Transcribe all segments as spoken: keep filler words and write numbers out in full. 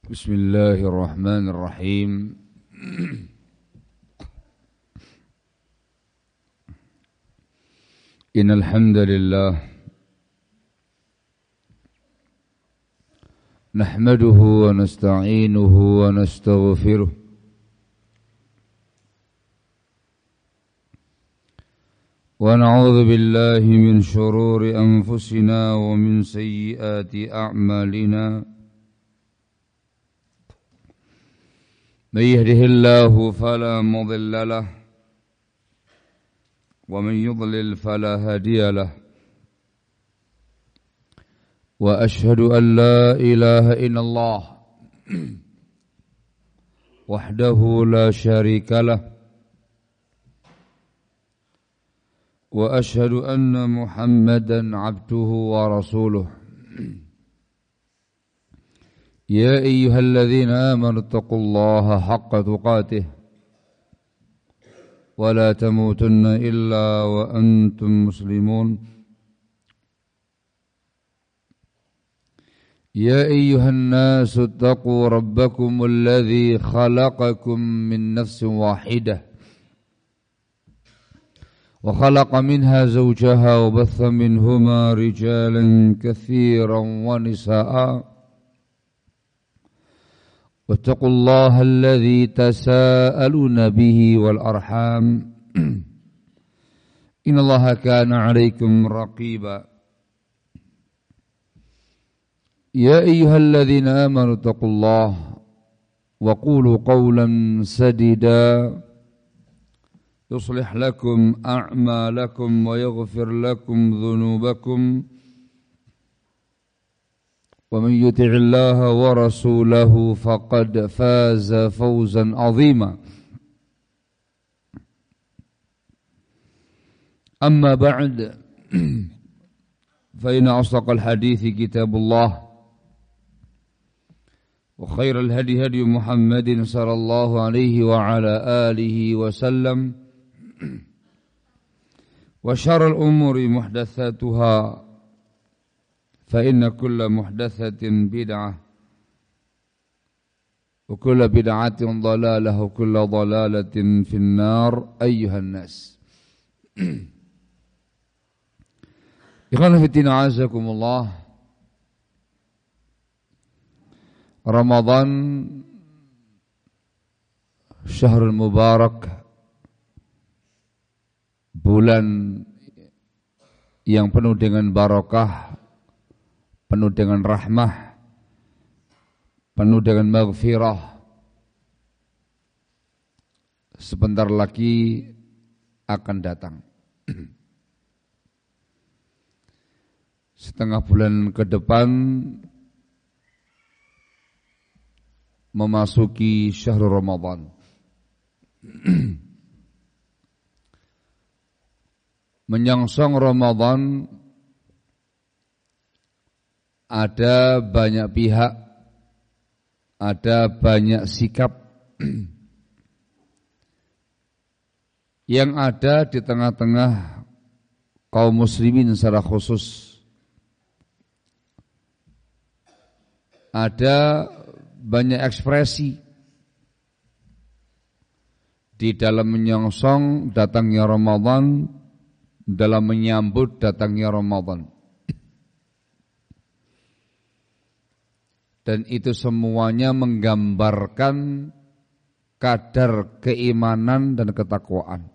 Bismillahirrahmanirrahim. Innal hamdalillah nahmaduhu wa nasta'inuhu wa nastaghfiruh wa na'udzu billahi min shururi anfusina wa min sayyiati a'malina. من يهده الله فلا مضل له ومن يضلل فلا هادي له وأشهد أن لا إله إلا الله وحده لا شريك له وأشهد أن محمدا عبده ورسوله يا أيها الذين آمنوا اتقوا الله حق تقاته ولا تموتن إلا وأنتم مسلمون يا أيها الناس اتقوا ربكم الذي خلقكم من نفس واحدة وخلق منها زوجها وبث منهما رجالا كثيرا ونساء واتقوا الله الذي تساءلون به والأرحام إن الله كان عليكم رقيبا يا أيها الذين آمنوا اتقوا الله وقولوا قولا سديدا يصلح لكم أعمالكم ويغفر لكم ذنوبكم ومن يطع الله ورسوله فقد فاز فوزا عظيما أما بعد فإن أصدق الحديث كتاب الله وخير الهدي هدي محمد صلى الله عليه وعلى آله وسلم وشر الأمور محدثاتها فإن كل محدثة بدعة وكل بدعة ضلالة وكل ضلالة في النار أيها الناس. إخوانا في الدين أعزكم الله. Ramadan syahrul mubarak, bulan yang penuh dengan barakah, penuh dengan rahmah, penuh dengan maghfirah. Sebentar lagi akan datang. Setengah bulan ke depan memasuki syahrul Ramadan. Menyongsong Ramadan ada banyak pihak, ada banyak sikap yang ada di tengah-tengah kaum muslimin secara khusus. Ada banyak ekspresi di dalam menyongsong datangnya Ramadan, dalam menyambut datangnya Ramadan. Dan itu semuanya menggambarkan kadar keimanan dan ketakwaan.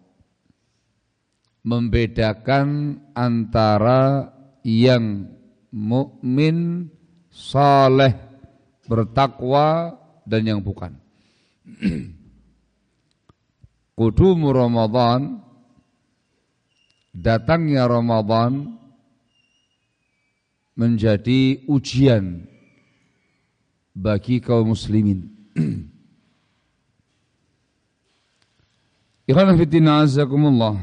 Membedakan antara yang mukmin, saleh, bertakwa dan yang bukan. Qudumu Ramadan, datangnya Ramadan menjadi ujian bagi kaum muslimin. Ikhwan fillah azakumullah.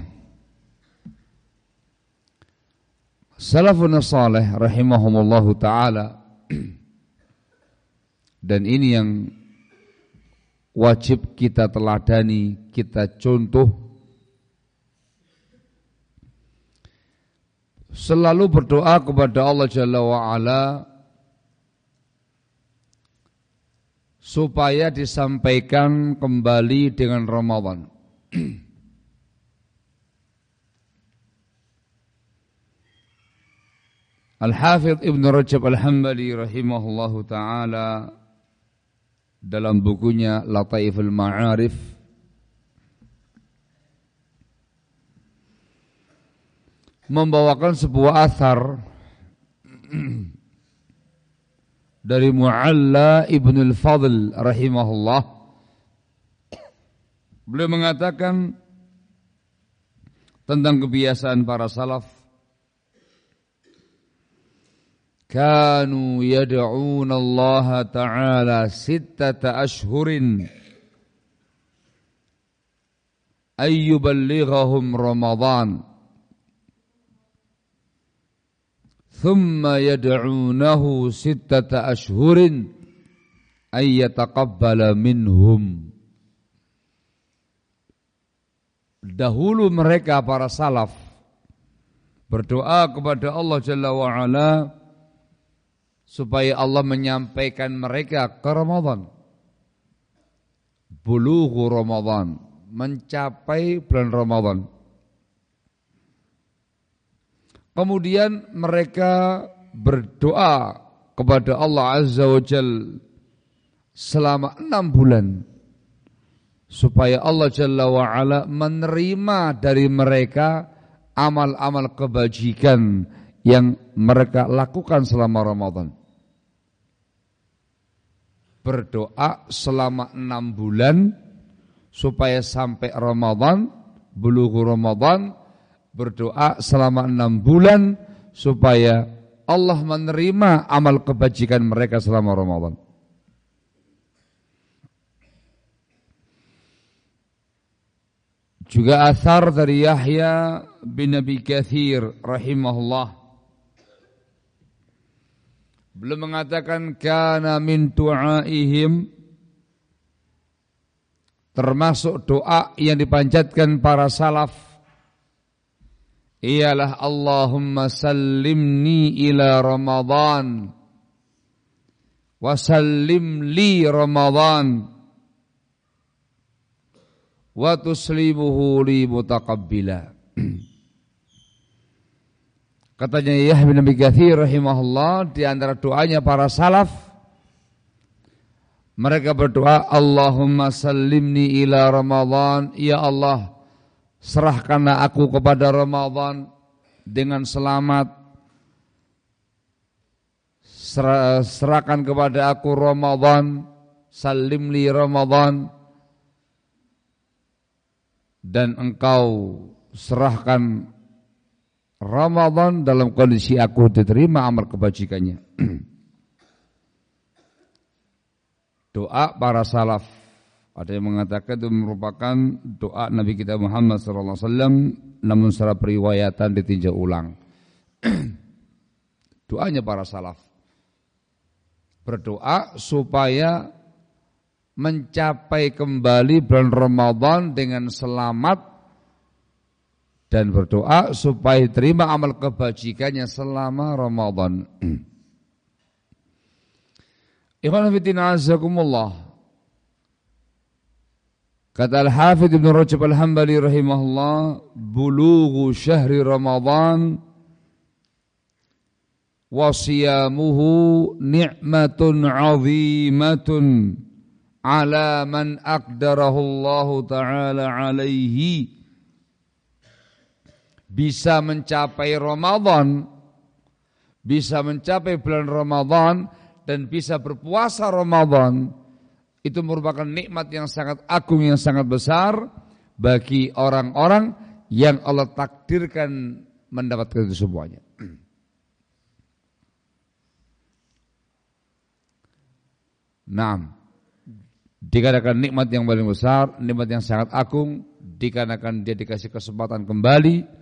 Salafun salih rahimahumullahu taala, dan ini yang wajib kita teladani, kita contoh, selalu berdoa kepada Allah Jalla wa'ala supaya disampaikan kembali dengan Ramadan. Al-Hafidh Ibn Rajab Al-Hambali rahimahullahu ta'ala dalam bukunya Lataiful Ma'arif membawakan sebuah athar dari Mu'alla Ibn Al-Fadl rahimahullah. Beliau mengatakan tentang kebiasaan para salaf, kanu yad'una Allah Ta'ala sittata ashhurin ayyuballighahum Ramadan thumma yad'unahu sittata ashhurin ayyataqabbala minhum. Dahulu mereka para salaf berdoa kepada Allah Jalla wa'ala supaya Allah menyampaikan mereka ke Ramadan. Bulughu Ramadan, mencapai bulan Ramadan. Kemudian mereka berdoa kepada Allah Azza wa Jalla selama enam bulan supaya Allah Jalla wa Ala menerima dari mereka amal-amal kebajikan yang mereka lakukan selama Ramadan. Berdoa selama enam bulan supaya sampai Ramadan, bulughu Ramadan, berdoa selama enam bulan supaya Allah menerima amal kebajikan mereka selama Ramadan. Juga athar dari Yahya bin Abi Katsir rahimahullah, beliau mengatakan kana min du'aihim, termasuk doa yang dipanjatkan para salaf ialah Allahumma sallimni ila Ramadan wa sallim li Ramadan wa tuslimuhu li mutaqabbila. Katanya Yahya bin Abi Katsir rahimahullah, di antara doanya para salaf, mereka berdoa Allahumma sallimni ila Ramadan, ya Allah serahkanlah aku kepada Ramadan dengan selamat, serahkan kepada aku Ramadan, salim li Ramadan, dan engkau serahkan Ramadan dalam kondisi aku diterima amal kebajikannya. Doa para salaf, ada yang mengatakan itu merupakan doa Nabi kita Muhammad sallallahu alaihi wasallam, namun secara periwayatan ditinjau ulang. Doanya para salaf, berdoa supaya mencapai kembali bulan Ramadan dengan selamat, dan berdoa supaya terima amal kebajikannya selama Ramadan. Ikhwan fillah azakumullah. Kata Al-Hafidh Ibn Rajab Al-Hambali rahimahullah, bulughu syahri Ramadan wa siyamuhu ni'matun 'azimatun ala man aqdarahu Allah ta'ala alaihi. Bisa mencapai Ramadan, bisa mencapai bulan Ramadan, dan bisa berpuasa Ramadan, itu merupakan nikmat yang sangat agung, yang sangat besar bagi orang-orang yang Allah takdirkan mendapatkan itu semuanya. Nah, dikarenakan nikmat yang paling besar, nikmat yang sangat agung, dikarenakan dia dikasih kesempatan kembali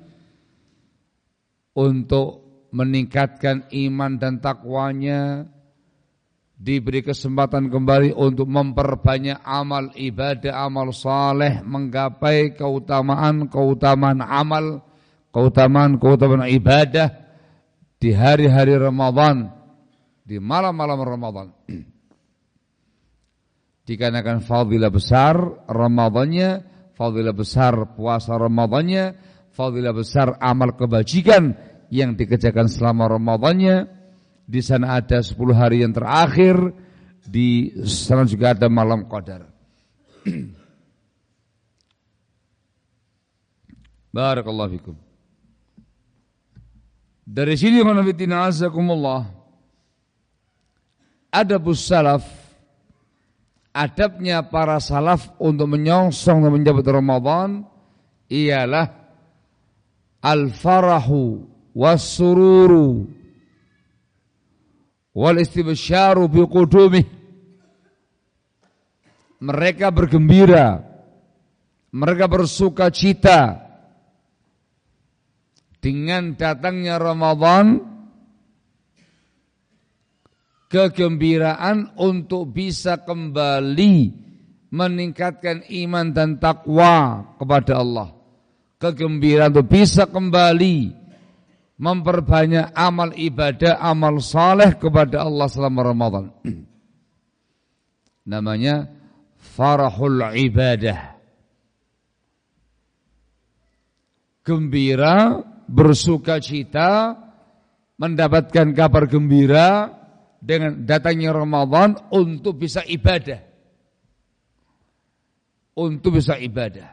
untuk meningkatkan iman dan takwanya, diberi kesempatan kembali untuk memperbanyak amal ibadah, amal saleh, menggapai keutamaan-keutamaan amal, keutamaan-keutamaan ibadah di hari-hari Ramadan, di malam-malam Ramadan. Dikarenakan fadilah besar Ramadannya, fadilah besar puasa Ramadannya, fadilah besar amal kebajikan yang dikerjakan selama Ramadannya. Di sana ada sepuluh hari yang terakhir, di sana juga ada malam qadar. Barakallahu fikum. Dari sini khonafidina azakumullah, adabus salaf, adabnya para salaf untuk menyongsong dan menyambut Ramadan ialah al-farahu was-sururu wal istibsyaru biqudumih. Mereka bergembira, mereka bersuka cita dengan datangnya Ramadan, kegembiraan untuk bisa kembali meningkatkan iman dan takwa kepada Allah, kegembiraan untuk bisa kembali memperbanyak amal ibadah, amal saleh kepada Allah selama Ramadan. Namanya farahul ibadah, gembira, bersuka cita, mendapatkan kabar gembira dengan datangnya Ramadan untuk bisa ibadah, untuk bisa ibadah.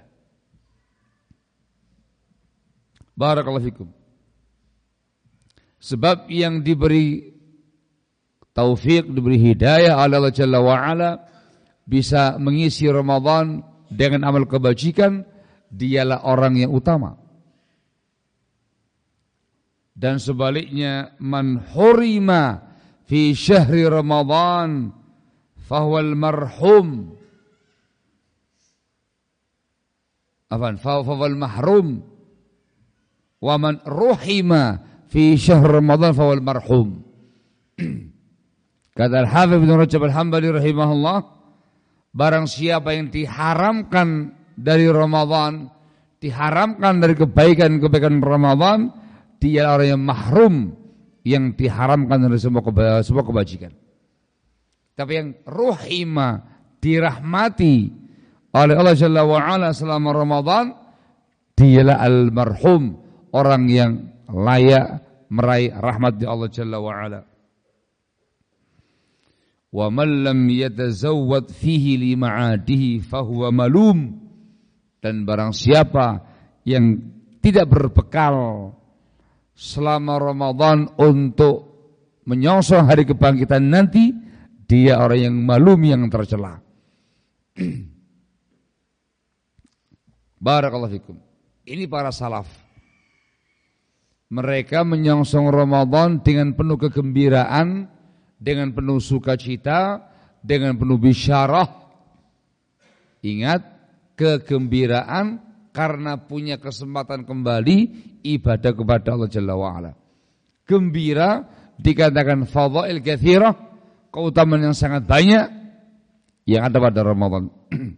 Barakallahu fikum. Sebab yang diberi taufik, diberi hidayah oleh Allah Jalla wa'ala bisa mengisi Ramadan dengan amal kebajikan, dialah orang yang utama. Dan sebaliknya, man hurima fi syahri Ramadan fahuwal marhum, afan fahuwal mahrum, wa man ruhima fi syahr Ramadan fahuwal marhum. Kata Al-Hafidz Ibnu Rajab Al-Hambali rahimahullah, barang siapa yang diharamkan dari Ramadan, diharamkan dari kebaikan-kebaikan Ramadan, dia orang yang mahrum, yang diharamkan dari semua keba- semua kebajikan. Tapi yang ruhima, dirahmati oleh Allah Jalla wa'ala selama Ramadan, dialah al-marhum, orang yang layak meraih rahmat di Allah Jalla wa'ala. Wa man lam yatazawwad fihi li ma'adihi fahuwa malum. Dan barang siapa yang tidak berbekal selama Ramadan untuk menyongsong hari kebangkitan nanti, dia orang yang malum, yang tercela. Barakallahu fikum. Ini para salaf. Mereka menyongsong Ramadan dengan penuh kegembiraan, dengan penuh sukacita, dengan penuh bisyarah. Ingat, kegembiraan karena punya kesempatan kembali ibadah kepada Allah Jalla wa'ala. Gembira dikatakan fadhail katsirah, keutamaan yang sangat banyak yang ada pada Ramadan.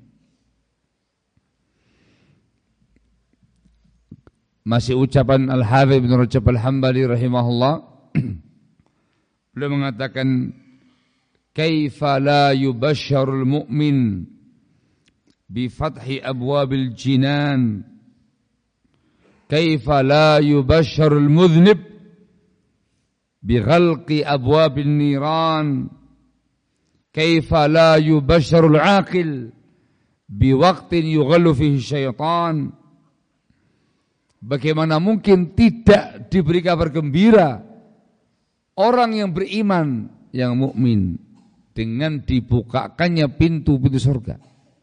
Masih ucapan Al-Hafidz Ibnu Rajab Al-Hambali rahimahullah, beliau mengatakan, kaifa la yubashsharul mu'min bi fathi abwabil jinan, kaifa la yubashsharul mudhnib bi ghalqi abwabin niran, kaifa la yubashsharul aqil bi waqtin yughallu fihi syaitan. Bagaimana mungkin tidak diberi kabar gembira orang yang beriman, yang mukmin, dengan dibukakannya pintu-pintu surga.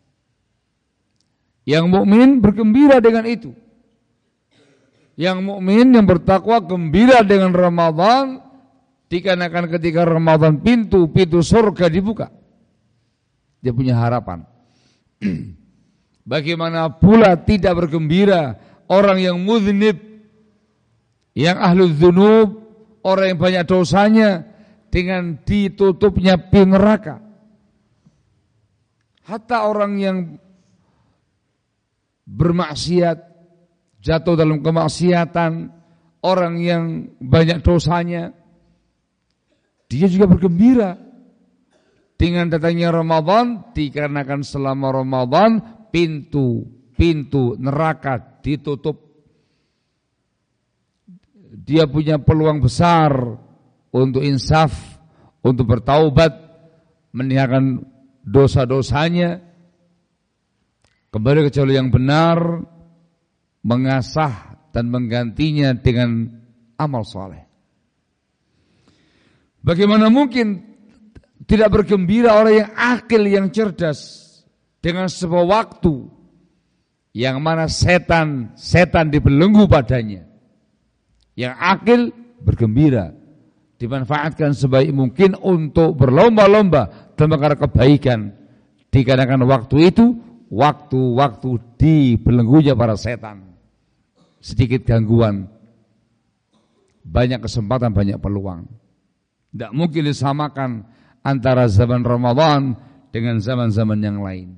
Yang mukmin bergembira dengan itu. Yang mukmin yang bertakwa gembira dengan Ramadan, dikarenakan ketika Ramadan pintu-pintu surga dibuka. Dia punya harapan. Bagaimana pula tidak bergembira orang yang mudhnib, yang ahlu dzunub, orang yang banyak dosanya, dengan ditutupnya pintu neraka. Hatta orang yang bermaksiat, jatuh dalam kemaksiatan, orang yang banyak dosanya, dia juga bergembira dengan datangnya Ramadan, dikarenakan selama Ramadan pintu-pintu neraka ditutup. Dia punya peluang besar untuk insaf, untuk bertaubat, meninggalkan dosa-dosanya, kembali ke jalan yang benar, mengasah dan menggantinya dengan amal soleh. Bagaimana mungkin tidak bergembira orang yang akil, yang cerdas dengan sebuah waktu yang mana setan setan dibelenggu padanya. Yang akil bergembira, dimanfaatkan sebaik mungkin untuk berlomba-lomba dalam perkara kebaikan. Dikarenakan waktu itu waktu-waktu dibelenggunya para setan. Sedikit gangguan, banyak kesempatan, banyak peluang. Tidak mungkin disamakan antara zaman Ramadan dengan zaman-zaman yang lain.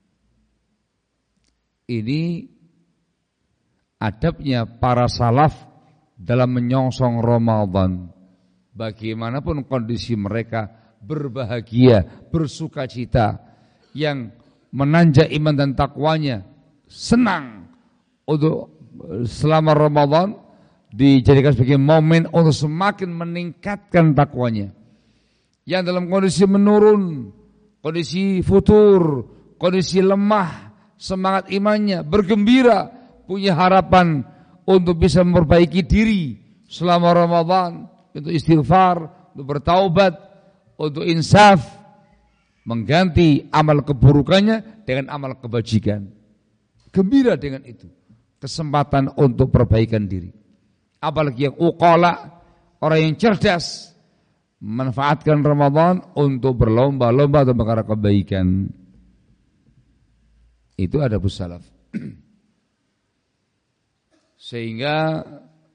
Ini adabnya para salaf dalam menyongsong Ramadan. Bagaimanapun kondisi mereka, berbahagia, bersukacita, yang menanjak iman dan takwanya, senang untuk selama Ramadan dijadikan sebagai momen untuk semakin meningkatkan takwanya. Yang dalam kondisi menurun, kondisi futur, kondisi lemah, semangat imannya, bergembira, punya harapan untuk bisa memperbaiki diri selama Ramadan, untuk istighfar, untuk bertaubat, untuk insaf, mengganti amal keburukannya dengan amal kebajikan. Gembira dengan itu, kesempatan untuk perbaikan diri. Apalagi yang uqala, orang yang cerdas, memanfaatkan Ramadan untuk berlomba-lomba dalam perkara kebaikan. Itu adabus salaf. Sehingga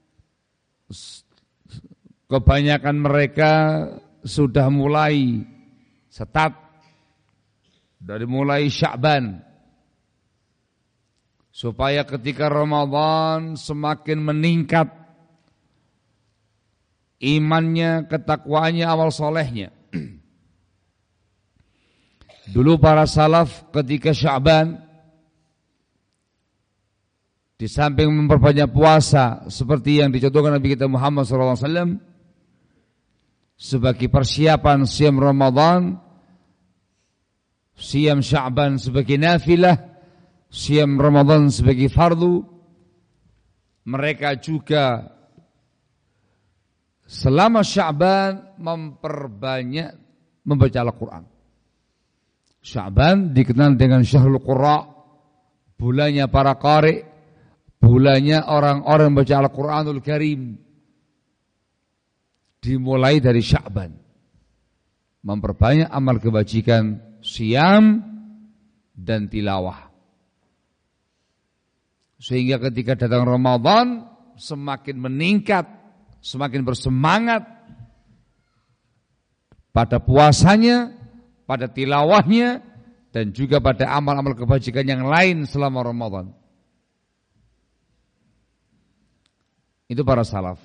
kebanyakan mereka sudah mulai start dari mulai Sya'ban, supaya ketika Ramadan semakin meningkat imannya, ketakwaannya, amal solehnya. Dulu para salaf ketika Sya'ban, di samping memperbanyak puasa seperti yang dicontohkan Nabi kita Muhammad shallallahu alaihi wasallam sebagai persiapan siam Ramadan, siam Sya'ban sebagai nafilah, siam Ramadan sebagai fardu, mereka juga selama Sya'ban memperbanyak membaca Al-Quran. Sya'ban dikenal dengan Syahrul Qurra, bulannya para qari, bulannya orang-orang membaca Al-Quranul Karim. Dimulai dari Sya'ban, memperbanyak amal kebajikan, siam dan tilawah. Sehingga ketika datang Ramadan semakin meningkat, semakin bersemangat pada puasanya, pada tilawahnya, dan juga pada amal-amal kebajikan yang lain selama Ramadan. Itu para salaf.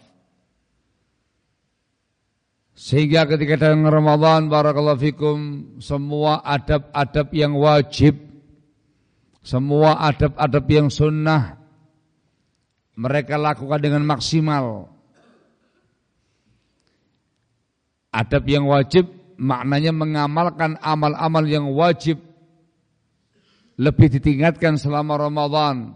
Sehingga ketika datang Ramadan, barakallahu fikum, semua adab-adab yang wajib, semua adab-adab yang sunnah mereka lakukan dengan maksimal. Adab yang wajib maknanya mengamalkan amal-amal yang wajib lebih ditingkatkan selama Ramadan.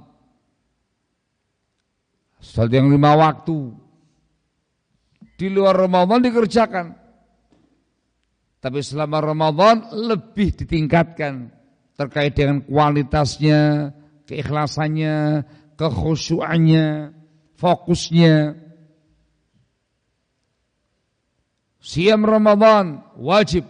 Salat yang lima waktu di luar Ramadan dikerjakan, tapi selama Ramadan lebih ditingkatkan terkait dengan kualitasnya, keikhlasannya, kekhusyuannya, fokusnya. Siam Ramadan wajib,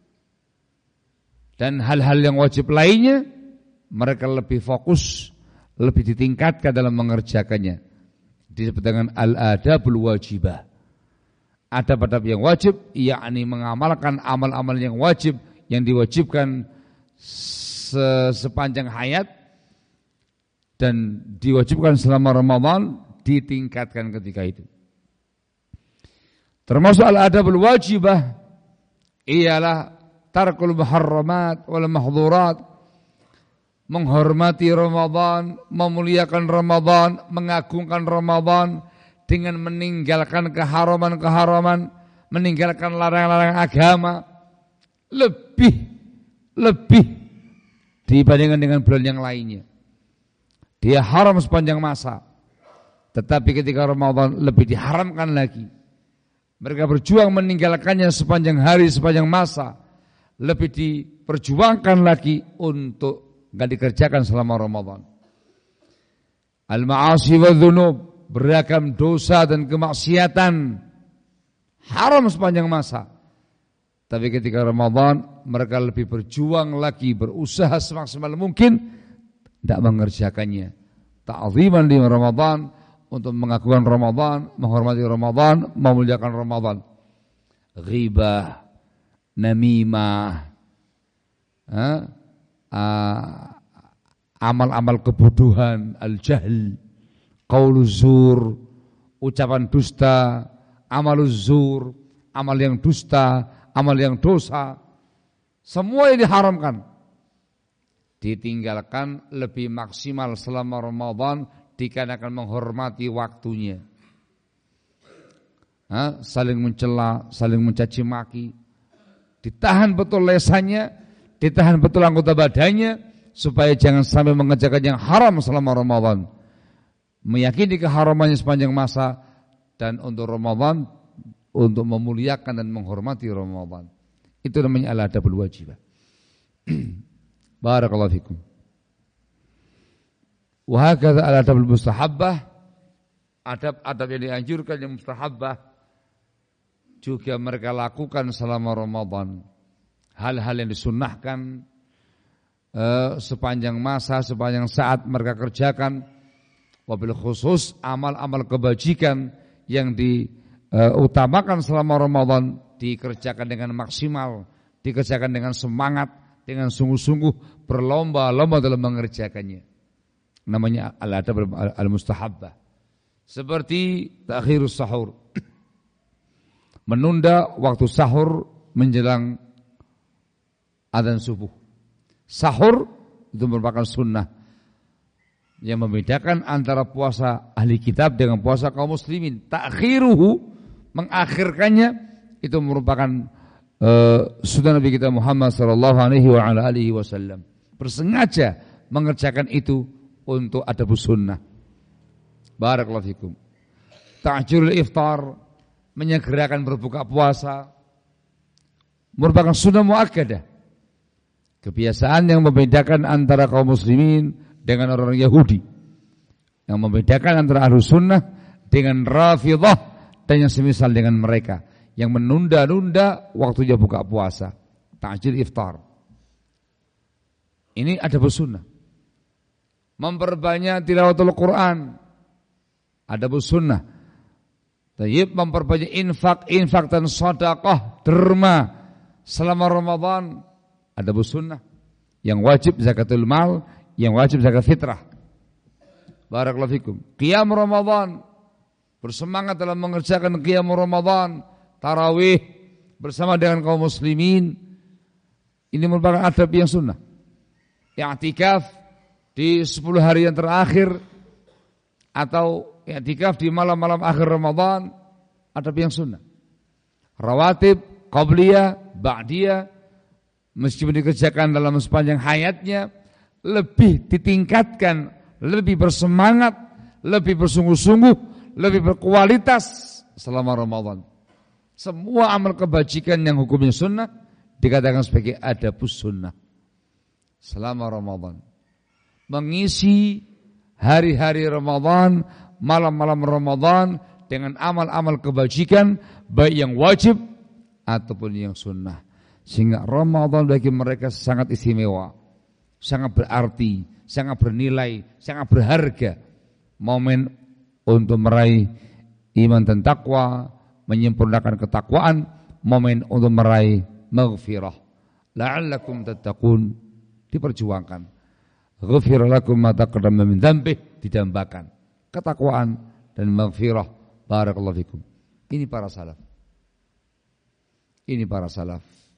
dan hal-hal yang wajib lainnya mereka lebih fokus, lebih ditingkatkan dalam mengerjakannya. Disebut dengan al-adabul wajibah. Adab-adab yang wajib, yakni mengamalkan amal-amal yang wajib, yang diwajibkan sepanjang hayat dan diwajibkan selama Ramadan, ditingkatkan ketika itu. Termasuk al-adabul wajibah ialah tarkul muharramat wal mahdhurat, menghormati Ramadan, memuliakan Ramadan, mengagungkan Ramadan dengan meninggalkan keharaman-keharaman, meninggalkan larangan-larangan agama, lebih lebih dibandingkan dengan bulan yang lainnya. Dia haram sepanjang masa, tetapi ketika Ramadan lebih diharamkan lagi. Mereka berjuang meninggalkannya sepanjang hari, sepanjang masa, lebih diperjuangkan lagi untuk enggak dikerjakan selama Ramadan. Al-ma'asi wa dzunub, beragam dosa dan kemaksiatan haram sepanjang masa. Tapi ketika Ramadan mereka lebih berjuang lagi, berusaha semaksimal mungkin tidak mengerjakannya. Ta'ziman di Ramadan, untuk mengagungkan Ramadan, menghormati Ramadan, memuliakan Ramadan. Ghibah, namimah, eh, amal-amal kebodohan, al-jahl, qauluz zur, ucapan dusta, amaluz zur, amal yang dusta, amal yang dosa, semua ini diharamkan. Ditinggalkan lebih maksimal selama Ramadan dikarenakan menghormati waktunya. Ha? Saling mencela, saling mencaci maki, ditahan betul lesannya, ditahan betul anggota badannya, supaya jangan sampai mengerjakan yang haram selama Ramadan. Meyakini keharamannya sepanjang masa, dan untuk Ramadan, untuk memuliakan dan menghormati Ramadan. Itu namanya al-adabul wajibah. Barakallahu fikum. Wa hakadha al-adabul mustahabbah, adab-adab yang dianjurkan yang mustahabbah juga mereka lakukan selama Ramadan. Hal-hal yang disunnahkan uh, sepanjang masa, sepanjang saat mereka kerjakan. Wabil khusus amal-amal kebajikan yang diutamakan uh, selama Ramadan dikerjakan dengan maksimal, dikerjakan dengan semangat, dengan sungguh-sungguh, berlomba-lomba dalam mengerjakannya. Namanya al-adab al-mustahabbah. Seperti ta'khirus sahur, menunda waktu sahur menjelang adzan subuh. Sahur itu merupakan sunnah yang membedakan antara puasa ahli kitab dengan puasa kaum muslimin. Ta'khiruhu, mengakhirkannya, itu merupakan uh, sunnah Nabi kita Muhammad sallallahu alaihi wa ala alihi wasallam. Bersengaja mengerjakan itu untuk adabus sunnah. Barakallahu fikum. Ta'jilul iftar, menyegerakan berbuka puasa, merupakan sunnah muakkadah. Kebiasaan yang membedakan antara kaum muslimin dengan orang Yahudi, yang membedakan antara ahlus sunnah dengan Rafidhah dan yang semisal dengan mereka, yang menunda-nunda waktunya buka puasa. Ta'jil iftar. Ini adabus sunnah. Memperbanyak tilawatul Quran, adabus sunnah. Tayyib, memperbanyak infak, infak dan sedekah, derma selama Ramadan, adabus sunnah. Yang wajib zakatul mal, yang wajib zakat fitrah. Barakallahu fikum. Qiyam Ramadan, bersemangat dalam mengerjakan qiyam Ramadan, tarawih bersama dengan kaum muslimin. Ini merupakan adab yang sunnah. I'tikaf di sepuluh hari yang terakhir, atau i'tikaf di malam-malam akhir Ramadan, adab yang sunnah. Rawatib, qabliyah, ba'diyah, meskipun dikerjakan dalam sepanjang hayatnya, lebih ditingkatkan, lebih bersemangat, lebih bersungguh-sungguh, lebih berkualitas selama Ramadan. Semua amal kebajikan yang hukumnya sunnah dikatakan sebagai adabus sunnah selama Ramadan. Mengisi hari-hari Ramadan, malam-malam Ramadan dengan amal-amal kebajikan, baik yang wajib ataupun yang sunnah. Sehingga Ramadan bagi mereka sangat istimewa, sangat berarti, sangat bernilai, sangat berharga. Momen untuk meraih iman dan takwa, menyempurnakan ketakwaan, momen untuk meraih maghfirah. La'allakum tattaqun, diperjuangkan. Ghufira lakum ma taqaddama min dzambih, didambakan. Ketakwaan dan maghfirah. Barakallahu fikum. Ini para salaf. Ini para salaf.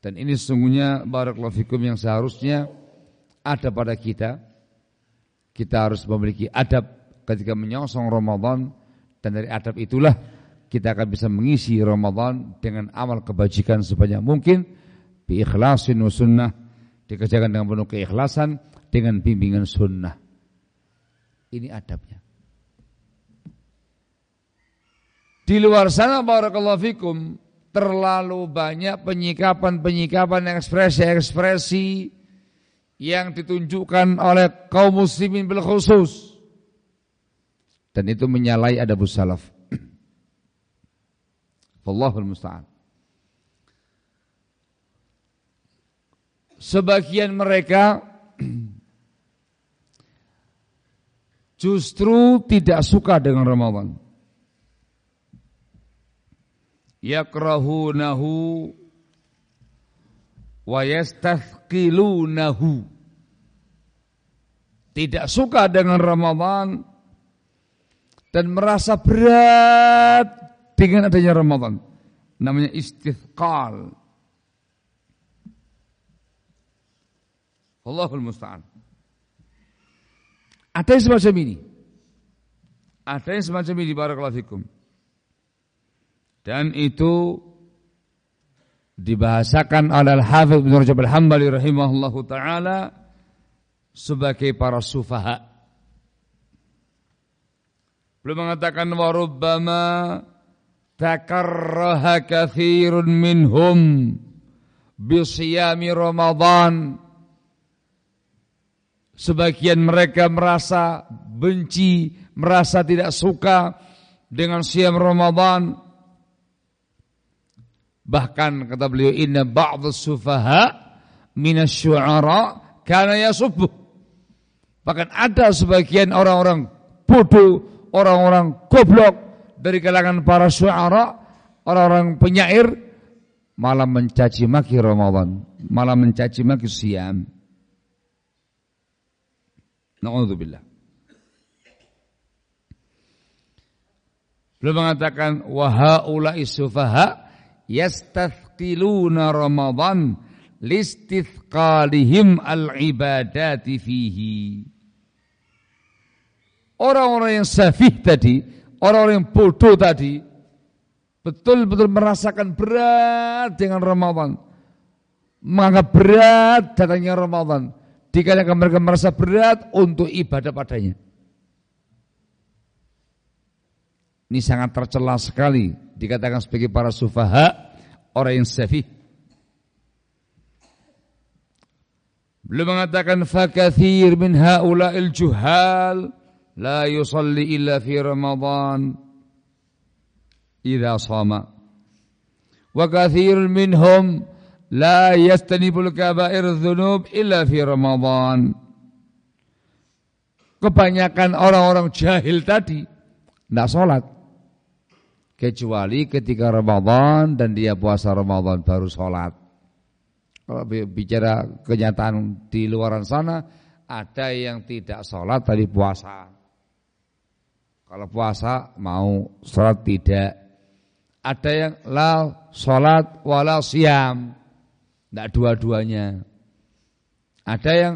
Dan ini sesungguhnya barakallahu fikum yang seharusnya ada pada kita. Kita harus memiliki adab ketika menyongsong Ramadan, dan dari adab itulah kita akan bisa mengisi Ramadan dengan amal kebajikan sebanyak mungkin, bi ikhlasin wa sunnah, dikerjakan dengan penuh keikhlasan dengan bimbingan sunnah. Ini adabnya. Di luar sana barakallahu fikum terlalu banyak penyikapan-penyikapan, ekspresi-ekspresi yang ditunjukkan oleh kaum muslimin bil khusus, dan itu menyalahi adabus salaf. Wallahul musta'an. Sebagian mereka justru tidak suka dengan Ramadan. Yakrahunahu wa yastathqilunahu. Tidak suka dengan Ramadan dan merasa berat dengan adanya Ramadan. Namanya istithqal. Allahul musta'an. Ada yang semacam ini. Ada yang semacam ini barakallahu fikum. Dan itu dibahasakan oleh Al-Hafidz Ibnu Rajab Al-Hambali rahimahullahu taala sebagai para sufaha. Beliau mengatakan wa rubbama takarraha katsirun minhum bi siyami Ramadan. Sebagian mereka merasa benci, merasa tidak suka dengan siam Ramadan. Bahkan kata beliau, inna ba'dhus sufaha minasy syu'ara kana yasubbu. Bahkan ada sebagian orang-orang bodoh, orang-orang goblok dari kalangan para syu'ara, orang-orang penyair, malah mencaci maki Ramadan, malah mencaci maki siam. Na'udzubillah. Beliau mengatakan wa haula'i sufaha yastathqiluna Ramadan listithqalihim al-ibadati fihi. Orang-orang yang safih tadi, orang-orang yang bodoh tadi, betul-betul merasakan berat dengan Ramadan, menganggap berat datangnya Ramadan, dikarenakan mereka merasa berat untuk ibadah padanya. Ini sangat tercela sekali dikatakan sebagai para sufaha, orang yang safih. Beliau mengatakan fakathir min haula'il juhal la yusalli illa fi Ramadan idza shama wa kathirun minhum la yastanibul kaba'ir dzunub illa fi Ramadan. Kebanyakan orang-orang jahil tadi tidak sholat kecuali ketika Ramadan, dan dia puasa Ramadan baru sholat. Kalau bicara kenyataan di luaran sana, ada yang tidak sholat tapi puasa. Kalau puasa mau, sholat tidak. Ada yang la sholat wala siyam, tidak dua-duanya. Ada yang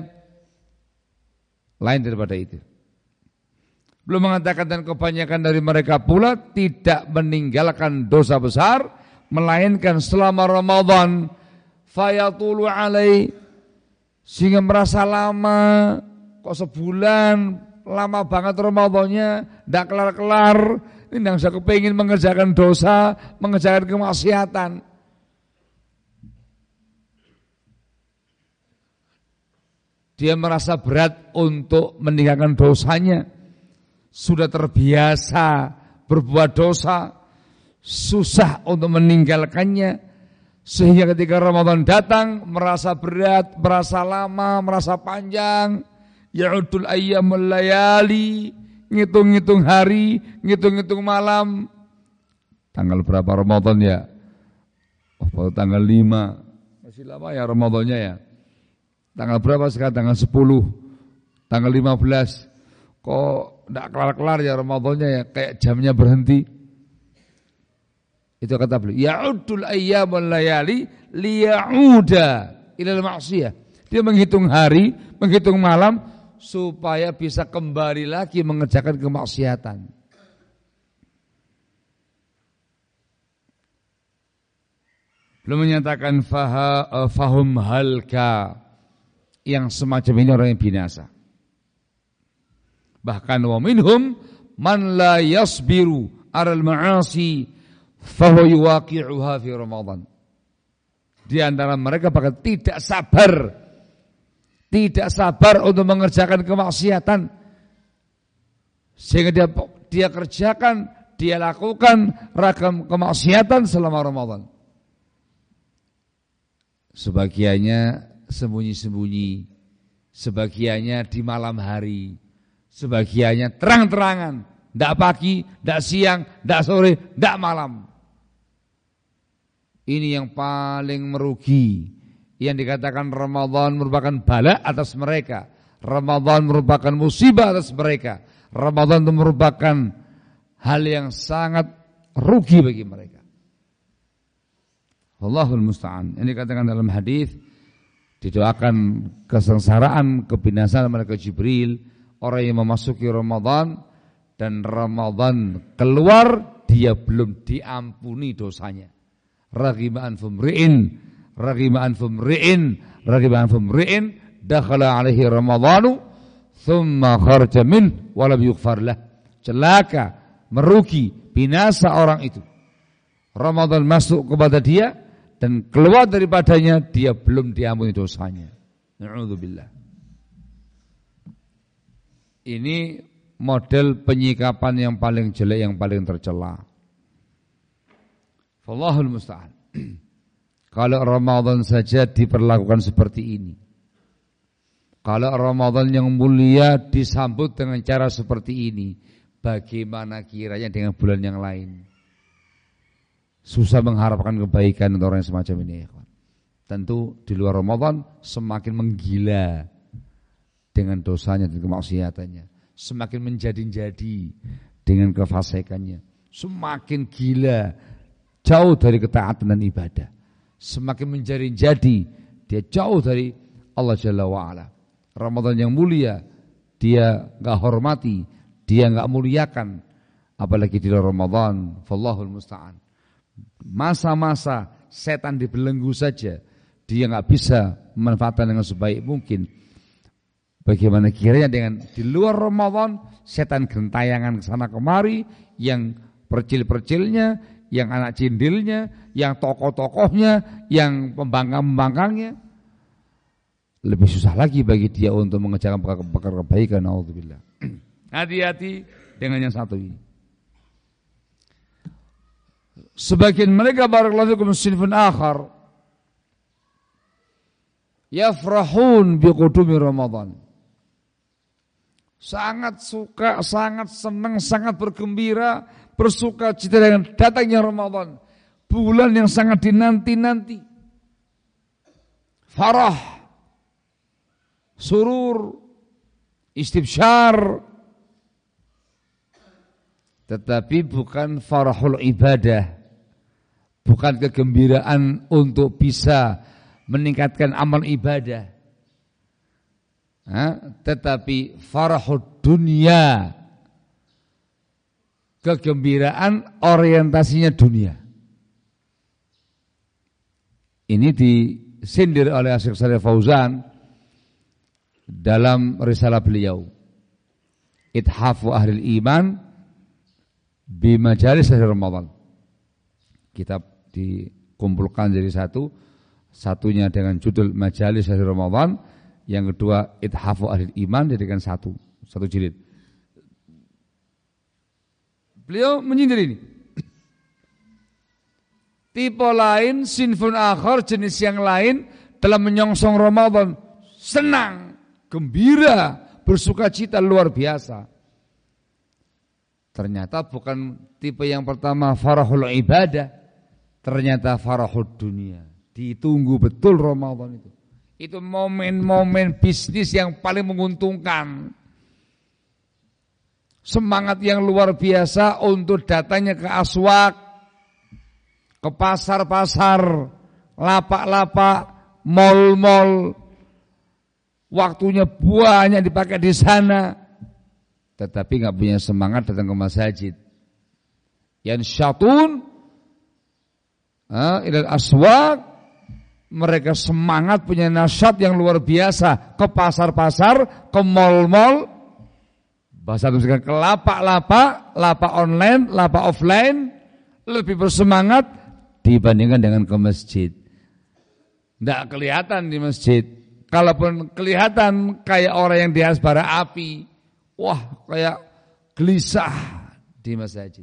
lain daripada itu. Belum mengatakan, dan kebanyakan dari mereka pula tidak meninggalkan dosa besar, melainkan selama Ramadan fayatulu alai, sehingga merasa lama, kok sebulan lama banget Ramadannya, tidak kelar-kelar, ini tidak usah kepingin mengerjakan dosa, mengerjakan kemaksiatan. Dia merasa berat untuk meninggalkan dosanya. Sudah terbiasa berbuat dosa, susah untuk meninggalkannya, sehingga ketika Ramadan datang merasa berat, merasa lama, merasa panjang. Ya'udul ayyamul layali, ngitung-ngitung hari, ngitung-ngitung malam. Tanggal berapa Ramadan ya? Oh, baru tanggal lima. Masih lama ya Ramadannya ya. Tanggal berapa sekarang? Tanggal sepuluh, tanggal lima belas. Kok tidak kelar-kelar ya Ramadannya ya, kayak jamnya berhenti. Itu kata beliau, ya'uddul ayyam wal layali liya'uda ilal ma'siyah. Dia menghitung hari, menghitung malam supaya bisa kembali lagi mengerjakan kemaksiatan. Belum menyatakan faha, fahum halka, yang semacam ini orang yang binasa. Bahkan wa minhum man la yasbiru alal ma'asi fahuwa yuwaqi'uha fi Ramadan. Di antara mereka bahkan tidak sabar, tidak sabar untuk mengerjakan kemaksiatan, sehingga dia dia kerjakan, dia lakukan ragam kemaksiatan selama Ramadan. Sebagiannya sembunyi-sembunyi, sebagiannya di malam hari, sebagiannya terang-terangan, tidak pagi, tidak siang, tidak sore, tidak malam. Ini yang paling merugi. Yang dikatakan Ramadan merupakan bala atas mereka. Ramadan merupakan musibah atas mereka. Ramadan itu merupakan hal yang sangat rugi bagi mereka. Wallahul musta'an. Ini dikatakan dalam hadis, didoakan kesengsaraan, kebinasaan malaikat Jibril orang yang memasuki Ramadan dan Ramadan keluar, dia belum diampuni dosanya. Raghima anfum ri'in, raghima anfum ri'in, raghima anfum ri'in, dakhala alaihi Ramadhanu, thumma kharaja min, walam yughfar lah. Celaka, merugi, binasa orang itu. Ramadan masuk kepada dia dan keluar daripadanya, dia belum diampuni dosanya. Na'udzubillah. Ini model penyikapan yang paling jelek, yang paling tercela. Wallahul musta'an. Kalau Ramadan saja diperlakukan seperti ini, kalau Ramadan yang mulia disambut dengan cara seperti ini, bagaimana kiranya dengan bulan yang lain? Susah mengharapkan kebaikan untuk orang yang semacam ini. Tentu di luar Ramadan semakin menggila dengan dosanya dan kemaksiatannya, semakin menjadi-jadi dengan kefasikannya, semakin gila jauh dari ketaatan dan ibadah, semakin menjadi-jadi dia jauh dari Allah Jalla wa'ala. Ramadan yang mulia dia enggak hormati, dia enggak muliakan, apalagi di luar Ramadan. Wallahul musta'an. Masa-masa setan dibelenggu saja dia enggak bisa memanfaatkan dengan sebaik mungkin. Bagaimana kiranya dengan di luar Ramadan, setan gentayangan ke sana kemari, yang percil-percilnya, yang anak cindilnya, yang tokoh-tokohnya, yang pembangkang-pembangkangnya. Lebih susah lagi bagi dia untuk mengerjakan perkara kebaikan. Alhamdulillah. Hati-hati dengan yang satu ini. Sebagian mereka barakallahu fikum sinfun akhar yafrahun biqudumi Ramadan. Sangat suka, sangat senang, sangat bergembira, bersuka cita dengan datangnya Ramadan, bulan yang sangat dinanti-nanti. Farah, surur, istibsyar, tetapi bukan farahul ibadah, bukan kegembiraan untuk bisa meningkatkan amal ibadah. Ha? Tetapi farahud dunia, kegembiraan orientasinya dunia. Ini disindir oleh Syekh Shalih Fauzan dalam risalah beliau Ithafu Ahlil Iman bi Majalis Akhir Ramadan. Kitab dikumpulkan jadi satu, satunya dengan judul Majalis Akhir Ramadan, yang kedua Ithafu Ahlil Iman dijadikan satu, satu jilid. Beliau menyindir ini. Tipe lain, sinfun akhar, jenis yang lain dalam menyongsong Ramadan, senang, gembira, bersuka cita luar biasa. Ternyata bukan tipe yang pertama farahul ibadah, ternyata farahul dunia. Ditunggu betul Ramadan itu. Itu momen-momen bisnis yang paling menguntungkan. Semangat yang luar biasa untuk datangnya ke aswak, ke pasar-pasar, lapak-lapak, mal-mal, waktunya banyak dipakai di sana, tetapi nggak punya semangat datang ke masjid. Yang syatun, ilal aswaq, mereka semangat punya nasyat yang luar biasa ke pasar-pasar, ke mal-mal, bahasa Indonesia ke lapak-lapak, lapak online, lapak offline, lebih bersemangat dibandingkan dengan ke masjid. Tidak kelihatan di masjid. Kalaupun kelihatan kayak orang yang di atas bara api, wah kayak gelisah di masjid.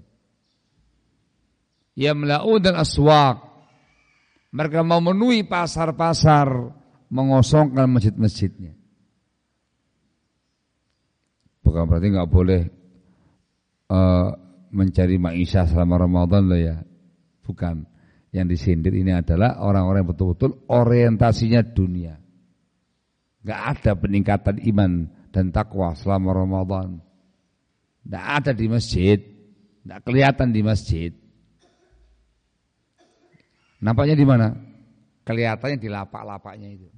Yamla'un dan aswaq, mereka mau memenuhi pasar-pasar, mengosongkan masjid-masjidnya. Bukan berarti nggak boleh uh, mencari maisha selama Ramadan loh ya. Bukan. Yang disindir ini adalah orang-orang yang betul-betul orientasinya dunia. Nggak ada peningkatan iman dan takwa selama Ramadan. Nggak ada di masjid, nggak kelihatan di masjid. Nampaknya di mana? Kelihatannya di lapak-lapaknya itu.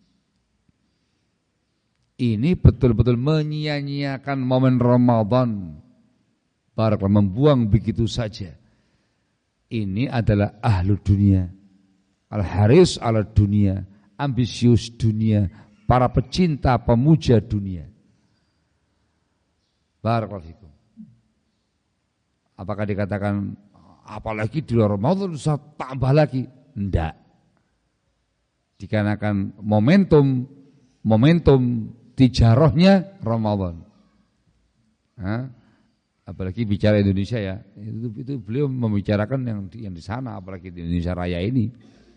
Ini betul-betul menyia-nyiakan momen Ramadan. Barakallah, membuang begitu saja. Ini adalah ahlu dunia. Al-haris ala dunia, ambisius dunia, para pecinta pemuja dunia. Barakallahu fikum. Apakah dikatakan apalagi di luar Ramadan bisa tambah lagi? Enggak. Dikarenakan momentum momentum tijarahnya Ramadan. Hah? Apalagi bicara Indonesia ya, itu, itu beliau membicarakan yang di, yang di sana, apalagi di Indonesia Raya ini.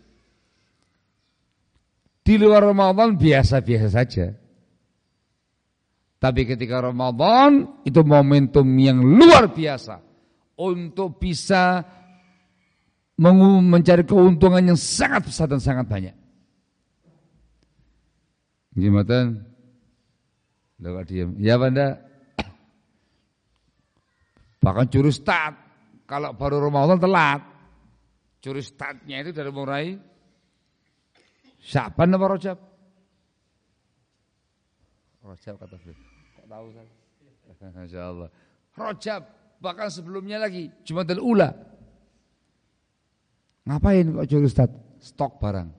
Di luar Ramadan biasa-biasa saja. Tapi ketika Ramadan itu momentum yang luar biasa untuk bisa mencari keuntungan yang sangat besar dan sangat banyak. Gimana? Lewat diam. Ya Banda. Bahkan curi start. Kalau baru Ramadan telat. Curi startnya itu dari mulai Sya'ban apa Rajab? Rajab kata beliau. Kok tahu saya? Masyaallah. Rajab. Bahkan sebelumnya lagi Jumadil Ula. Ngapain kok curi start? Stok barang.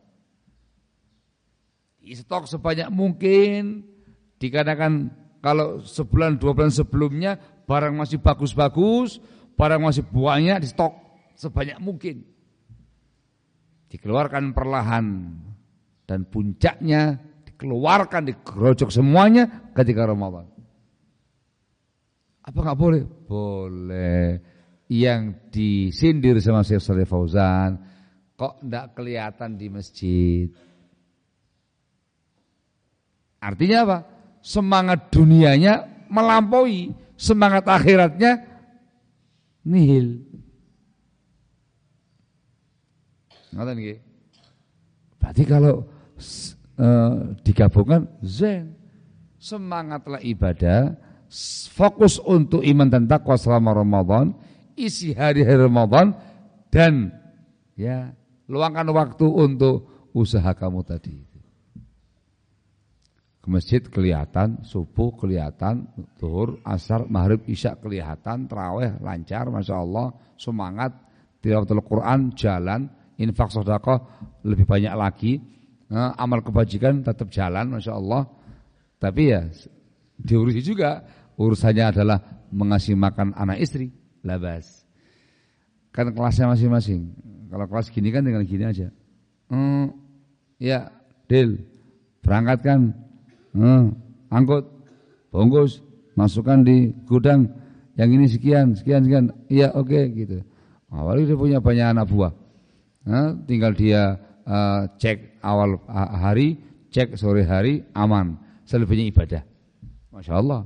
Di stok sebanyak mungkin. Dikarenakan kalau sebulan dua bulan sebelumnya barang masih bagus-bagus, barang masih banyak di stok sebanyak mungkin. Dikeluarkan perlahan dan puncaknya dikeluarkan, digerojok semuanya ketika Ramadan. Apa enggak boleh? Boleh. Yang disindir sama Syekh Shalih Fauzan, kok enggak kelihatan di masjid? Artinya apa? Semangat dunianya melampaui, semangat akhiratnya nihil. Ngoten nggih. Berarti kalau uh, digabungkan zen, semangatlah ibadah, fokus untuk iman dan takwa selama Ramadan, isi hari-hari Ramadan, dan ya luangkan waktu untuk usaha kamu tadi. Ke masjid kelihatan, subuh kelihatan, zuhur, asar, maghrib, isya kelihatan, tarawih lancar, masya Allah, semangat, tilawatul Quran jalan, infak sedekah lebih banyak lagi, nah, amal kebajikan tetap jalan, masya Allah. Tapi ya diurusi juga, urusannya adalah mengasih makan anak istri, labas. Kan kelasnya masing-masing. Kalau kelas gini kan dengan gini aja. Hmm, ya, Del, berangkatkan. Hmm, angkut, bungkus, masukkan di gudang. Yang ini sekian, sekian, sekian. Iya, oke, okay, gitu. Awalnya dia punya banyak anak buah. Nah, tinggal dia uh, cek awal hari, cek sore hari, aman. Selebihnya ibadah. Masya Allah.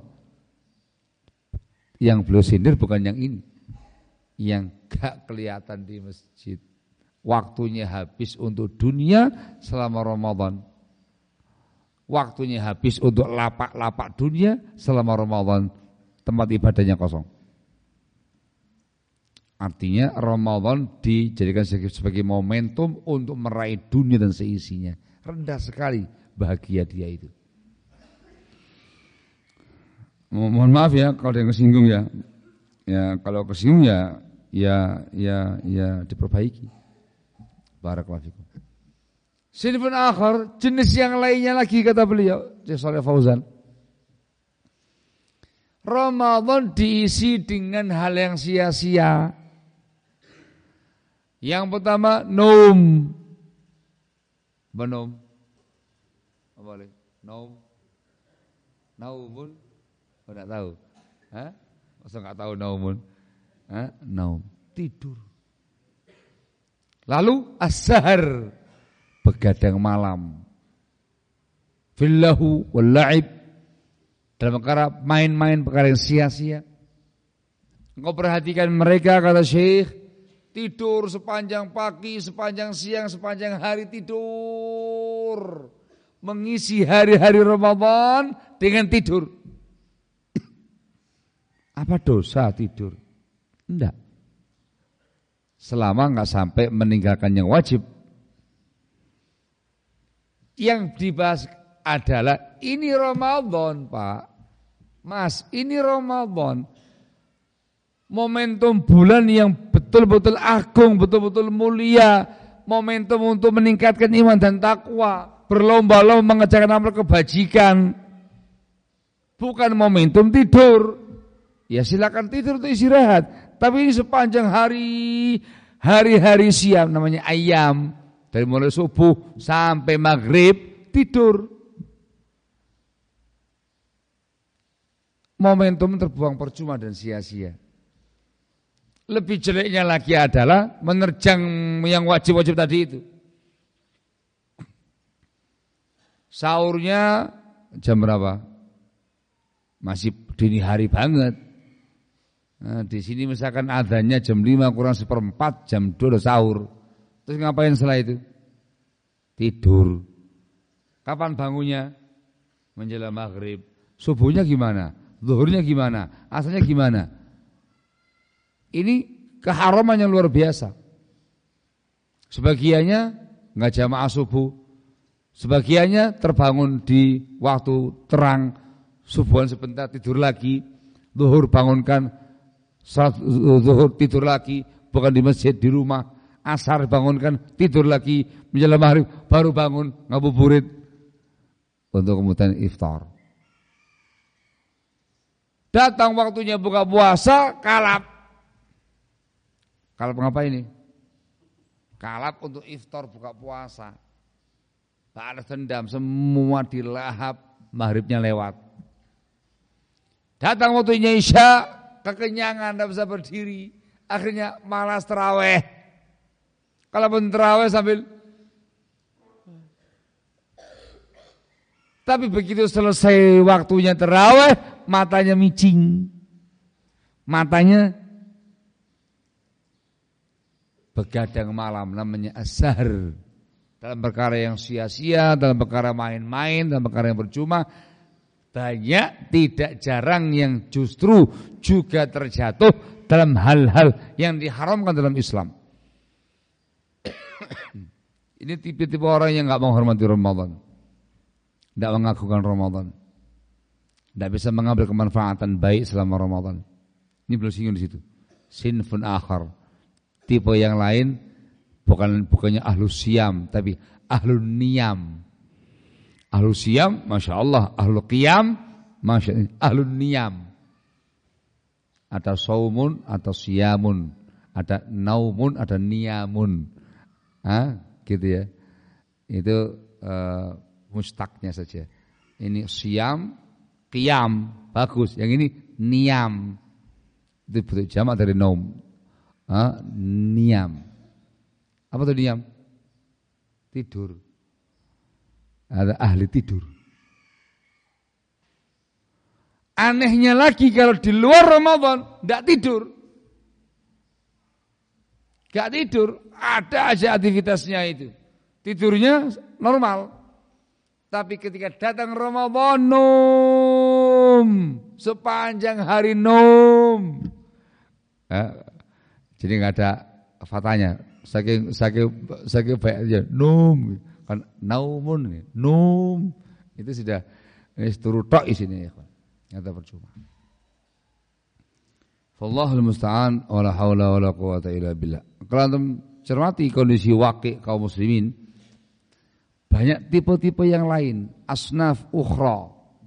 Yang beliau sindir bukan yang ini. Yang gak kelihatan di masjid. Waktunya habis untuk dunia selama Ramadan. Waktunya habis untuk lapak-lapak dunia selama Ramadan, tempat ibadahnya kosong. Artinya Ramadan dijadikan sebagai momentum untuk meraih dunia dan seisinya. Rendah sekali bahagia dia itu. Mohon maaf ya kalau ada yang kesinggung ya. Ya kalau kesinggung ya ya ya ya diperbaiki. Barakallahu fikum. Sinfun akhar, jenis yang lainnya lagi kata beliau, Syekh Shalih Fauzan. Ramadan diisi dengan hal yang sia-sia. Yang pertama, naum. Apa naum? Apa boleh? Naum. Naumun? Oh, enggak tahu. Hah? Masa enggak tahu naumun? Hah? Naum. Tidur. Lalu as-sahar. Begadang malam. Fillahu wal la'ib. Dalam perkara main-main perkara yang sia-sia. Engkau perhatikan mereka kata Syekh. Tidur sepanjang pagi, sepanjang siang, sepanjang hari tidur. Mengisi hari-hari Ramadan dengan tidur. Apa dosa tidur? Enggak. Selama enggak sampai meninggalkan yang wajib. Yang dibahas adalah ini Ramadan, Pak. Mas, ini Ramadan. Momentum bulan yang betul-betul agung, betul-betul mulia, momentum untuk meningkatkan iman dan takwa, berlomba-lomba mengerjakan amal kebajikan, bukan momentum tidur. Ya silakan tidur untuk istirahat, tapi ini sepanjang hari, hari-hari siam namanya ayam, dari mulai subuh sampai maghrib tidur. Momentum terbuang percuma dan sia-sia. Lebih jeleknya lagi adalah menerjang yang wajib-wajib tadi itu. Sahurnya jam berapa? Masih dini hari banget. Nah, di sini misalkan adzannya jam lima kurang seperempat, jam dua udah sahur. Terus ngapain setelah itu? Tidur. Kapan bangunnya? Menjelang maghrib. Subuhnya gimana? Zuhurnya gimana? Asalnya gimana? Ini keharaman yang luar biasa. Sebagiannya enggak jamaah subuh. Sebagiannya terbangun di waktu terang, subuhan sebentar tidur lagi, zuhur bangunkan, salat zuhur tidur lagi, bukan di masjid di rumah, asar bangunkan, tidur lagi, menjelang maghrib baru bangun ngabuburit untuk kemudian iftar. Datang waktunya buka puasa, kalap. Kalap ngapa ini? Kalap untuk iftar buka puasa. Balas dendam semua dilahap, maghribnya lewat. Datang waktunya isya, kekenyangan tidak bisa berdiri, akhirnya malas terawih. Kalau pun terawih sambil, tapi begitu selesai waktunya terawih, matanya micing, matanya begadang malam, namanya as-sahar. Dalam perkara yang sia-sia, dalam perkara main-main, dalam perkara yang percuma, banyak tidak jarang yang justru juga terjatuh dalam hal-hal yang diharamkan dalam Islam. Ini tipe-tipe orang yang enggak menghormati Ramadan, enggak mengagungkan Ramadan, enggak bisa mengambil kemanfaatan baik selama Ramadan. Ini belum singgung di situ. Sinfun akhar. Tipe yang lain bukan bukannya ahlus siam tapi ahlun niyam. Ahlus siam, masya Allah. Ahlul qiyam, masya Allah. Ahlun niyam. Ada saumun, ada siamun, ada naumun, ada niyamun. Ah, gitu ya. Itu uh, mustaknya saja. Ini siam, qiyam, bagus. Yang ini niyam. Itu bentuk jamak dari naum. Ah, niyam. Apa itu niyam? Tidur. Ada ahli tidur. Anehnya lagi kalau di luar Ramadan enggak tidur. Enggak tidur, ada aja aktivitasnya itu. Tidurnya normal. Tapi ketika datang Ramadan nom, sepanjang hari nom. Eh, Jadi nggak ada fatanya. Saking saking saking baik aja num kan naumun num itu sudah ini turu tok isinya ya kawan. Nyata percuma. Wallahul musta'an wala haula wala quwata illa billah. Kalau antum cermati kondisi wakil kaum muslimin, banyak tipe-tipe yang lain, asnaf ukhra.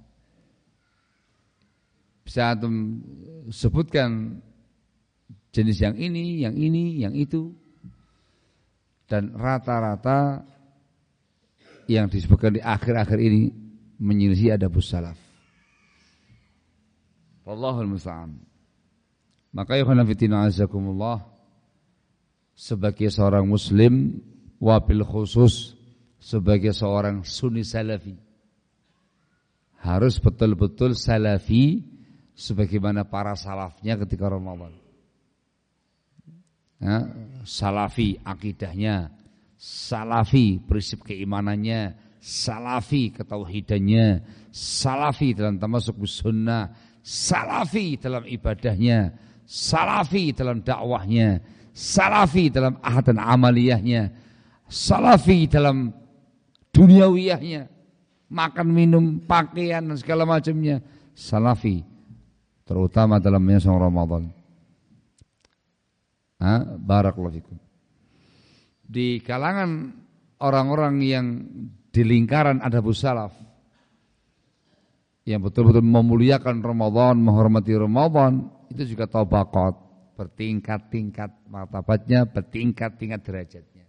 Bisa antum sebutkan jenis yang ini, yang ini, yang itu. Dan rata-rata yang disebutkan di akhir-akhir ini menyelisih adabus salaf. Wallahul musta'an. Maka ya khanafitina azakumullah, sebagai seorang muslim wabil khusus sebagai seorang sunni salafi harus betul-betul salafi sebagaimana para salafnya ketika Ramadan. Ya, salafi akidahnya, salafi prinsip keimanannya, salafi ketauhidannya, salafi dalam tamasuk sunnah, salafi dalam ibadahnya, salafi dalam dakwahnya, salafi dalam ahad dan amaliyahnya, salafi dalam duniawiyahnya, makan minum, pakaian dan segala macamnya, salafi terutama dalam menyambut Ramadan. Ha, barakallahu fikum. Di kalangan orang-orang yang di lingkaran adabus salaf yang betul-betul memuliakan Ramadan, menghormati Ramadan, itu juga tabaqat, bertingkat-tingkat martabatnya, bertingkat-tingkat derajatnya.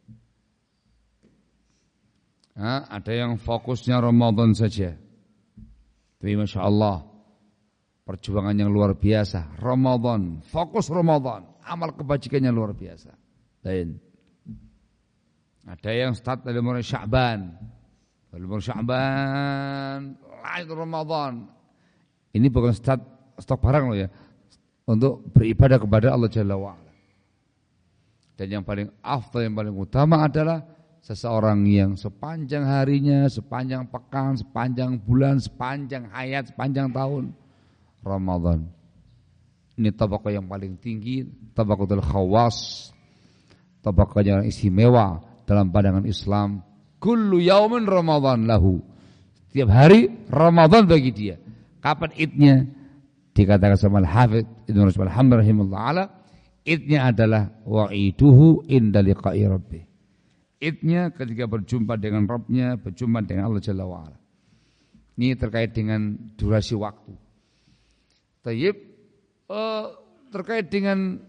Ha, ada yang fokusnya Ramadan saja. Tapi Masya Allah, perjuangan yang luar biasa. Ramadan, fokus Ramadan, amal kebajikannya luar biasa. Lain. Ada yang start dari mulai Sya'ban. Dari mulai Sya'ban, lain Ramadan. Ini bukan start stok barang loh ya. Untuk beribadah kepada Allah Jalla wa'ala. Dan yang paling afdal, yang paling utama adalah seseorang yang sepanjang harinya, sepanjang pekan, sepanjang bulan, sepanjang hayat, sepanjang tahun Ramadan. Ini tabaqah yang paling tinggi, tabaqatul khawas, tabaqah yang istimewa dalam pandangan Islam. Kullu yaumin Ramadan lahu. Setiap hari Ramadan bagi dia. Kapan idnya? Dikatakan sama Al-Hafidz Ibnu Rajab Al-Hambali rahimahullah ta'ala, idnya adalah wa'iduhu inda liqa'i rabbih. Idnya ketika berjumpa dengan Rabbnya, berjumpa dengan Allah Jalla wa'ala. Ini terkait dengan durasi waktu. Tayyib, uh, terkait dengan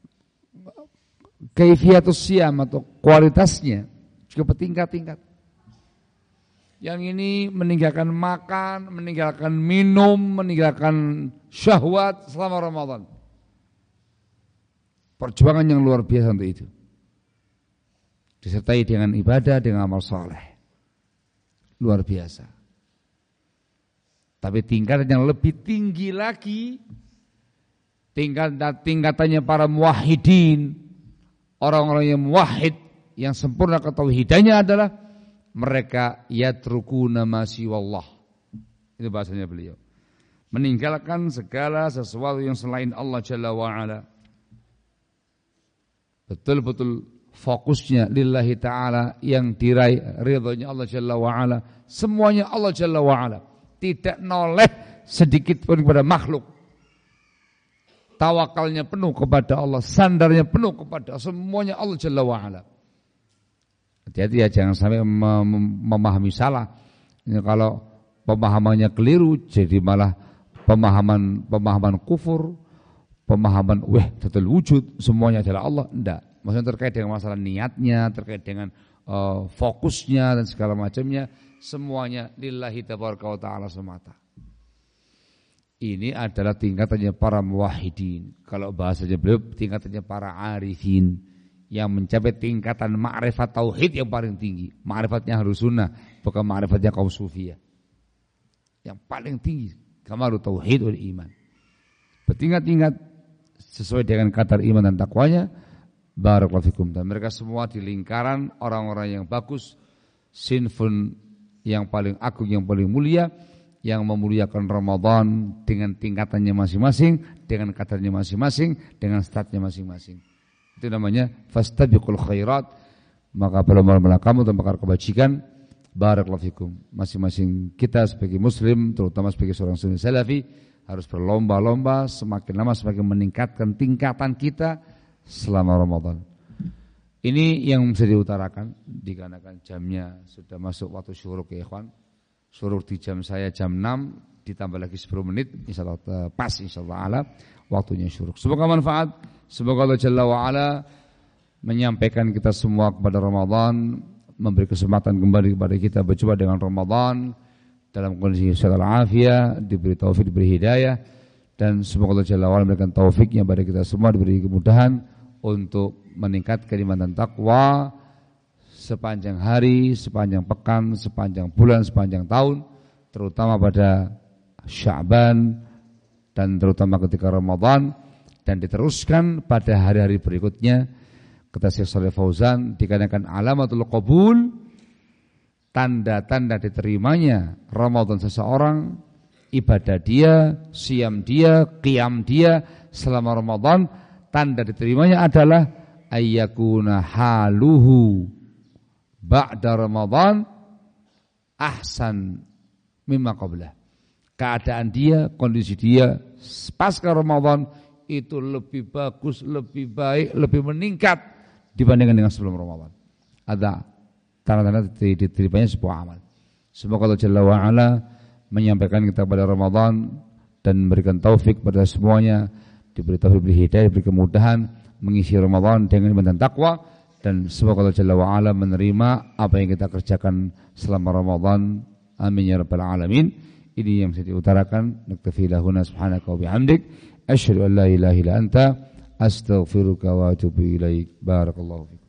kaifiatus siyam atau kualitasnya juga bertingkat-tingkat. Yang ini meninggalkan makan, meninggalkan minum, meninggalkan syahwat selama Ramadan. Perjuangan yang luar biasa untuk itu. Disertai dengan ibadah, dengan amal saleh. Luar biasa. Tapi tingkatan yang lebih tinggi lagi, tingkat tingkatannya para muwahhidin, orang-orang yang muwahhid, yang sempurna ketauhidannya adalah mereka yatrukuna ma siwallah. Itu bahasanya beliau. Meninggalkan segala sesuatu yang selain Allah Jalla wa'ala. Betul-betul fokusnya lillahi ta'ala, yang diraih ridhonya Allah Jalla wa'ala. Semuanya Allah Jalla wa'ala. Tidak noleh sedikit pun kepada makhluk. Tawakalnya penuh kepada Allah, sandarnya penuh kepada Allah. Semuanya Allah Jalla wa'ala. Hati-hati ya, jangan sampai mem- memahami salah. Ini kalau pemahamannya keliru, jadi malah pemahaman pemahaman kufur, pemahaman weh total wujud, semuanya adalah Allah. Enggak. Maksudnya terkait dengan masalah niatnya, terkait dengan uh, fokusnya dan segala macamnya, semuanya lillahi tabaraka wa ta'ala semata. Ini adalah tingkatannya para muwahhidin. Kalau bahasanya beliau, tingkatannya para arifin, yang mencapai tingkatan ma'rifat tauhid yang paling tinggi. Ma'rifatnya harus sunnah, bukan ma'rifatnya kaum sufiyah. Yang paling tinggi, kamalu tauhid wal iman. Bertingkat-tingkat sesuai dengan kadar iman dan takwanya. Barakallahu fikum. Dan mereka semua di lingkaran orang-orang yang bagus, sinfun yang paling agung, yang paling mulia, yang memuliakan Ramadan dengan tingkatannya masing-masing, dengan kadarnya masing-masing, dengan statnya masing-masing. Itu namanya fastabiqul khairat, maka berlomba-lomba kamu untuk perkara kebajikan. Barakallahu fikum. Masing-masing kita sebagai muslim, terutama sebagai seorang sunni salafi, harus berlomba-lomba semakin lama semakin meningkatkan tingkatan kita selama Ramadan. Ini yang bisa diutarakan dikarenakan jamnya sudah masuk waktu syuruk ya ikhwan. Syuruk di jam saya jam enam ditambah lagi sepuluh menit insyaallah pas insyaallah ala waktunya syuruk. Semoga manfaat, semoga Allah Jalla wa ala menyampaikan kita semua kepada Ramadan, memberi kesempatan kembali kepada kita berjumpa dengan Ramadan dalam kondisi sehat walafiat, diberi taufik, diberi hidayah, dan semoga Allah Jalla wa ala memberikan taufiknya pada kita semua, diberi kemudahan untuk meningkatkan iman dan takwa sepanjang hari, sepanjang pekan, sepanjang bulan, sepanjang tahun, terutama pada Sya'ban dan terutama ketika Ramadan, dan diteruskan pada hari-hari berikutnya. Kata Syekh Shalih Fauzan, dikarenakan alamatul qabul, tanda-tanda diterimanya Ramadan seseorang, ibadah dia, siam dia, qiyam dia selama Ramadan, tanda diterimanya adalah ayyakuna haluhu ba'da Ramadan ahsan mimma qablah. Keadaan dia, kondisi dia pasca Ramadan itu lebih bagus, lebih baik, lebih meningkat dibandingkan dengan sebelum Ramadan. Ada tanda-tanda diterimanya sebuah amal. Semoga Allah Jalla wa ala menyampaikan kita pada Ramadan dan memberikan taufik pada semuanya, diberi taufik, diberi hidayah, diberi kemudahan mengisi Ramadan dengan iman dan takwa, dan semoga Allah Jalla wa ala menerima apa yang kita kerjakan selama Ramadan. Amin ya rabbal alamin. Ini yang bisa diutarakan. Naktafi lahuna subhanaka wa bihamdik asyhadu an la ilaha illa anta astaghfiruka wa atubu ilaik. Barakallahu fiik.